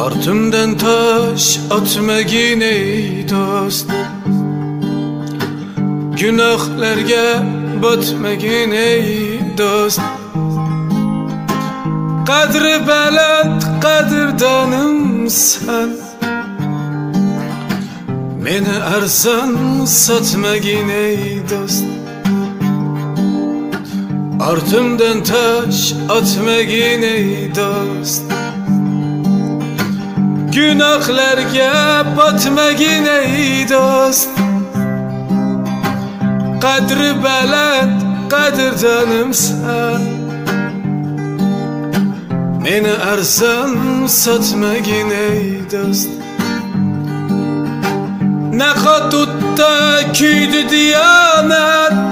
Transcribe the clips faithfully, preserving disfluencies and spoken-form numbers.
Ortimdan taş atmagin ey dost, Günahlarga botmagin ey dost. Qadri baland qadrdonimsan, meni arzon sotmagin ey dost. Ortimdan taş atmagin ey dost, Günahlarga botmagin ey dost. Qadri baland qadrdonimsan, meni arzon sotmagin ey dost. Naqot o'tda kuydi diyonat,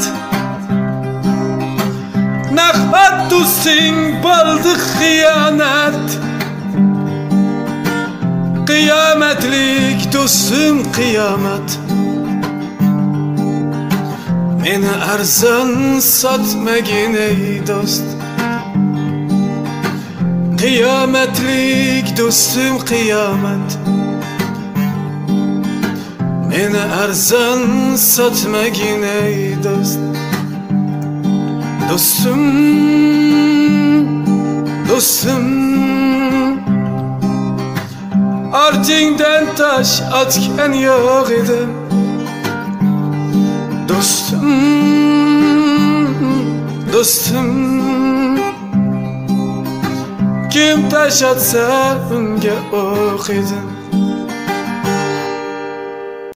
naqot do'sting bo'ldi xiyonat. Qiyomatlik do'stim qiyomat, meni arzon sotmagin ey dost. Qiyomatlik do'stim qiyomat, meni arzon sotmagin ey dost. Do'stim, do'stim, ortingdan tash otgan yo'q edim. Do'stim, do'stim, kim tash otsa unga o'q edim.